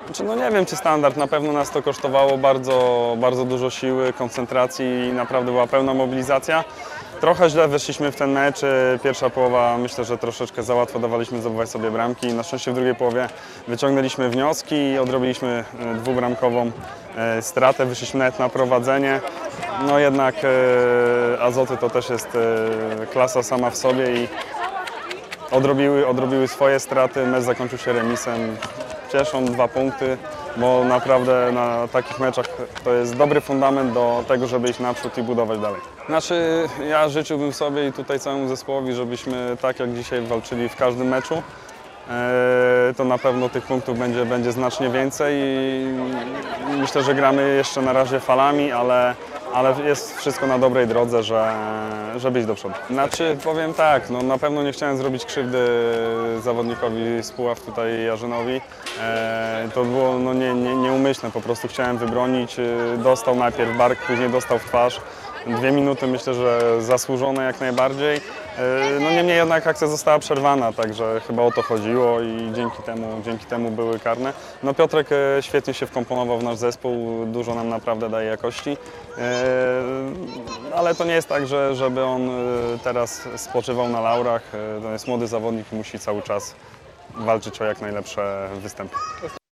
No nie wiem, czy standard. Na pewno nas to kosztowało bardzo dużo siły, koncentracji i naprawdę była pełna mobilizacja. Trochę źle weszliśmy w ten mecz. Pierwsza połowa, myślę, że troszeczkę za łatwo dawaliśmy zdobywać sobie bramki. Na szczęście w drugiej połowie wyciągnęliśmy wnioski i odrobiliśmy dwubramkową stratę. Wyszliśmy nawet na prowadzenie. No jednak Azoty to też jest klasa sama w sobie i odrobiły swoje straty. Mecz zakończył się remisem. Cieszą 2 punkty, bo naprawdę na takich meczach to jest dobry fundament do tego, żeby iść naprzód i budować dalej. Znaczy, ja życzyłbym sobie i tutaj całemu zespołowi, żebyśmy tak jak dzisiaj walczyli w każdym meczu. To na pewno tych punktów będzie znacznie więcej i myślę, że gramy jeszcze na razie falami, ale jest wszystko na dobrej drodze, żeby iść do przodu. Znaczy, powiem tak, no na pewno nie chciałem zrobić krzywdy zawodnikowi z Puław, tutaj Jarzynowi. To było no, nieumyślne, po prostu chciałem wybronić. Dostał najpierw bark, później dostał w twarz. 2 minuty myślę, że zasłużone jak najbardziej. No niemniej jednak akcja została przerwana, także chyba o to chodziło i dzięki temu były karne. No Piotrek świetnie się wkomponował w nasz zespół, dużo nam naprawdę daje jakości. Ale to nie jest tak, żeby on teraz spoczywał na laurach. To jest młody zawodnik i musi cały czas walczyć o jak najlepsze występy.